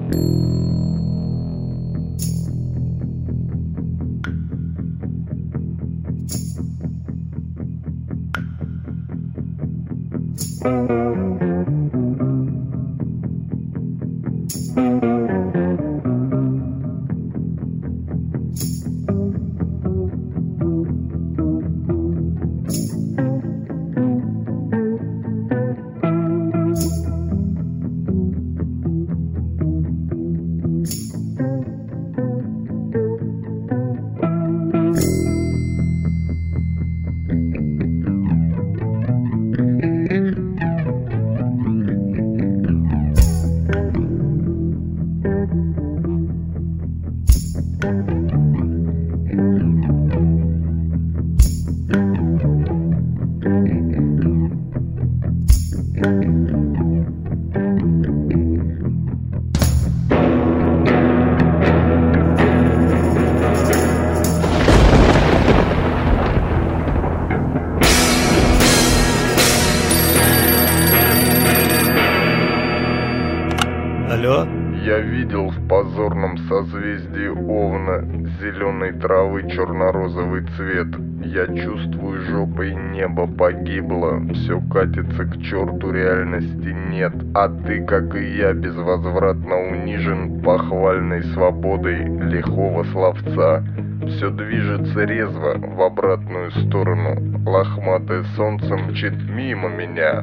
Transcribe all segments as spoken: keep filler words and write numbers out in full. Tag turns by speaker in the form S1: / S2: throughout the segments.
S1: Алло?
S2: Я видел в позорном созвездии Овна зеленой травы черно-розовый цвет. Я чувствую, жопой небо погибло. Все катится к черту, реальности нет. А ты, как и я, безвозвратно унижен похвальной свободой лихого словца. Все движется резво в обратную сторону. Лохматое солнце мчит мимо меня.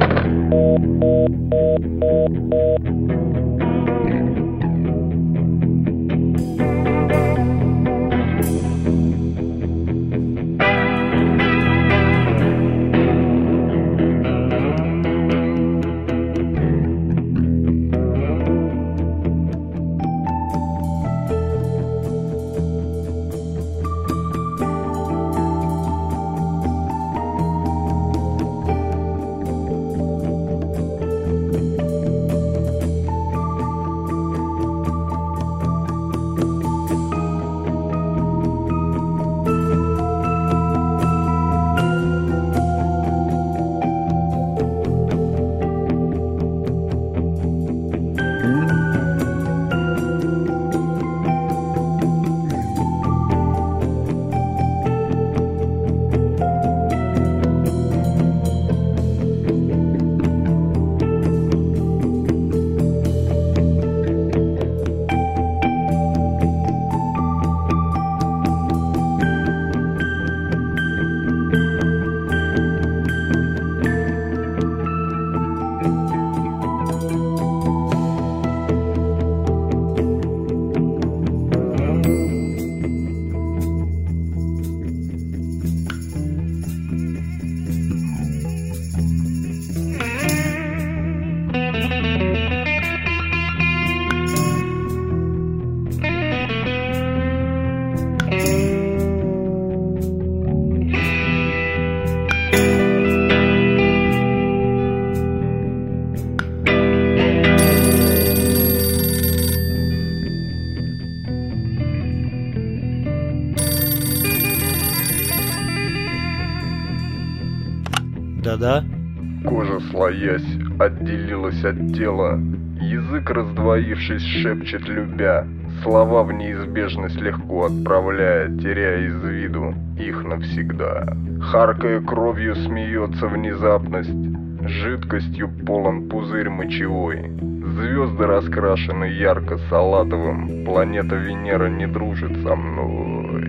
S1: Да-да?
S2: Кожа, слоясь, отделилась от тела. Язык, раздвоившись, шепчет любя. Слова в неизбежность легко отправляя, теряя из виду их навсегда. Харкая кровью, смеется внезапность. Жидкостью полон пузырь мочевой. Звезды раскрашены ярко-салатовым. Планета Венера не дружит со мной.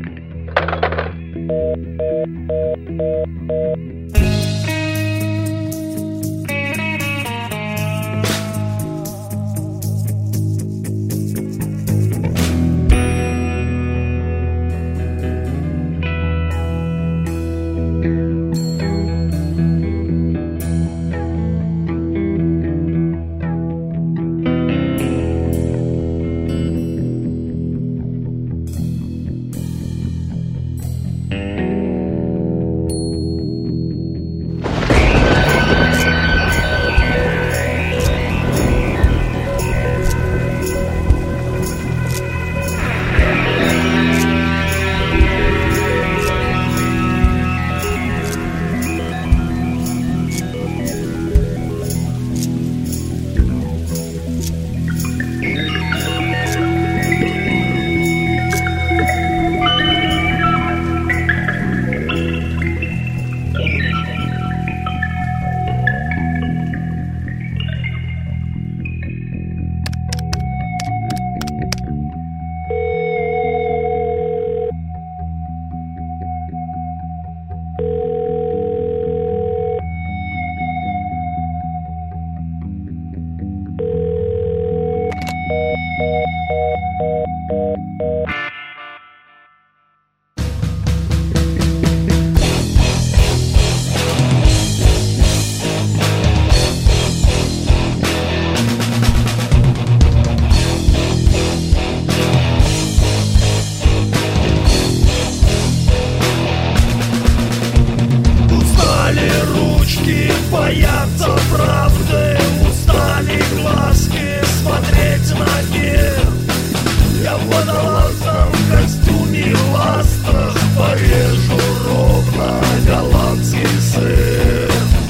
S3: Боятся правды, устали глазки смотреть на мир. Я в водолазном костюме в ластах порежу ровно голландский сыр.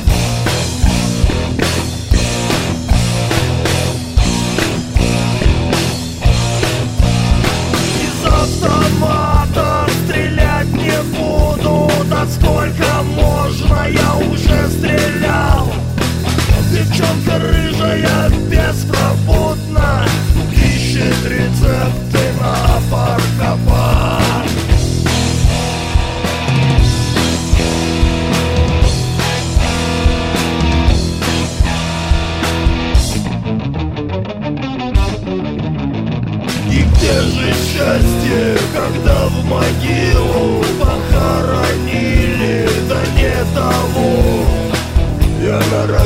S3: Из автомата стрелять не буду, да сколько можно, я уже стрелял. Девчонка рыжая беспробудно ищет рецепты на паркопар. И где же счастье, когда в могилу похоронили, да не того? Я на